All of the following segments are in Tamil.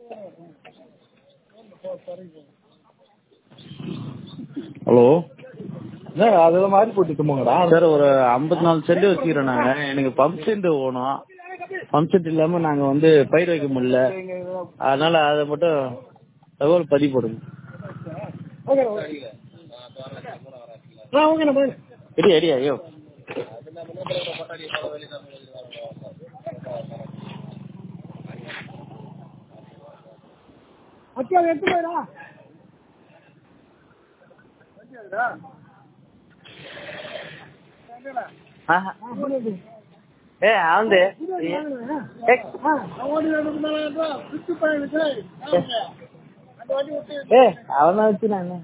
ஹலோ அதெல்லாம் மாறி போட்டு போங்கடா சார். ஒரு 54 சென்ட் வச்சுக்கிறோம் நாங்கள். எனக்கு பம்ப் செட் ஓணும். பம்ப் செட் இல்லாமல் நாங்கள் வந்து பயிர் வைக்க முடியல. அதனால் அதை மட்டும் தகவல் பதிவு போடுங்க. எடி ஐயோ எடுத்து போயிடா. அவந்து அவன் தான் வச்சு நான்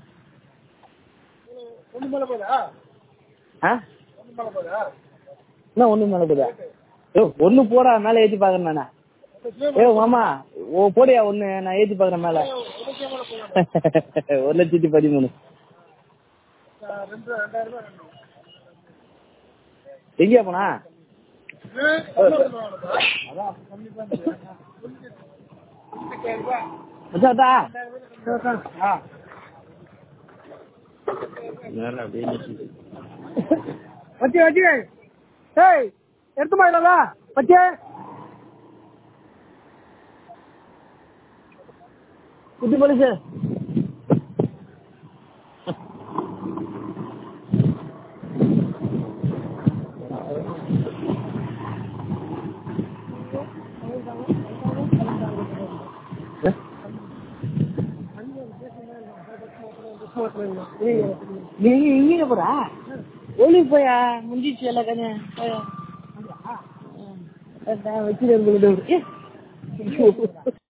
என்ன ஒண்ணு மேல போதா? ஒண்ணு போடா, மேல ஏற்றி பாக்குறேன் நானே. மாமா போடியா ஒண்ணு, நான் ஏற்றி பாக்குறேன் மேல. 1,13,000. எங்கயா போனா? எடுத்து போயிடா பச்சே. குட்டி போலீஸ் நீங்க இங்க போறா? ஒளி போயா முடிஞ்சிச்சு எல்லா கதையும் வச்சு